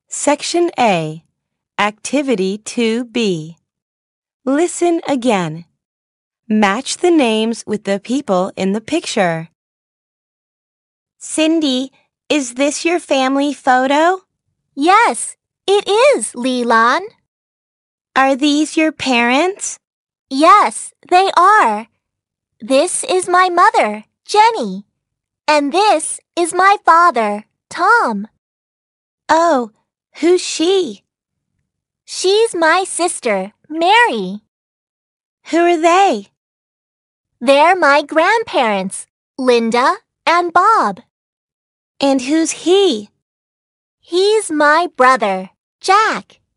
Section A, Activity 2B. Listen again. Match the names with the people in the picture. Cindy, is this your family photo? Yes, it is, Leland. Are these your parents? Yes, they are. This is my mother, Jenny. And this is my father, Tom. Oh, who's she? She's my sister, Mary. Who are they? They're my grandparents, Linda and Bob. And who's he? He's my brother, Jack.